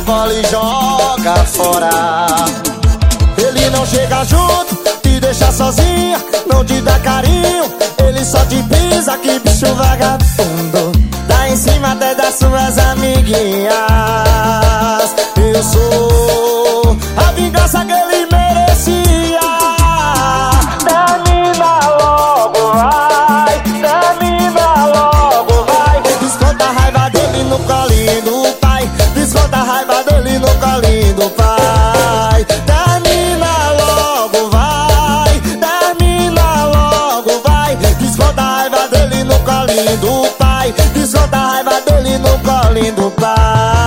bola e joga fora. Ele não chega junto, te deixa sozinha, não te dá carinho, ele só te pisa, que bicho vagabundo. Dá em cima até das suas amiguinhas. Eu sou a vingança que ele merecia. Termina logo, vai, termina logo, vai. Desconta a raiva dele no colinho do pai, desconta a raiva dele no colinho do pai. Termina logo, vai, termina logo, vai. Desconta a raiva dele no colinho do pai, desconta a raiva dele no colinho do pai.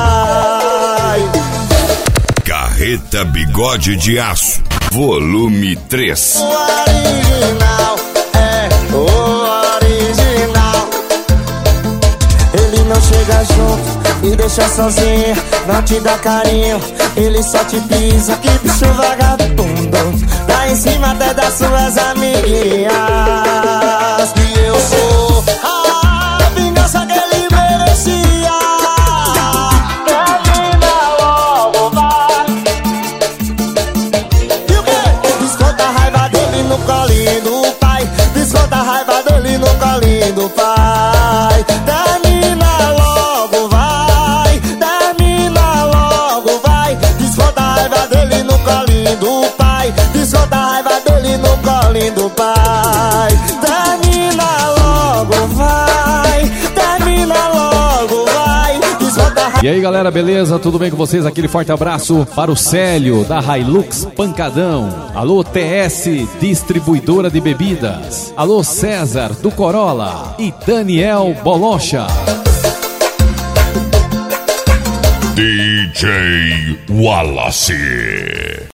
Carreta Bigode de Aço, volume 3. O original é o original. Ele não chega junto e deixa sozinha, não te dá carinho, ele só te pisa, que bicho vagabundo. Dá em cima até das suas amiguinhas. E eu sou a vingança que ele merecia. Termina logo, vai. E o quê? Desconta a raiva dele no colinho do pai, desconta a raiva dele no colinho do pai. Termina logo, vai, termina logo, vai. Desconta a raiva dele no colinho do pai, desconta a raiva dele no colinho do pai. Termina logo, vai, termina logo, vai. Desconta a raiva. E aí galera, beleza? Tudo bem com vocês? Aquele forte abraço para o Célio da Hilux Pancadão. Alô TS, distribuidora de bebidas. Alô César do Corolla e Daniel Bolocha. DJ Wallace.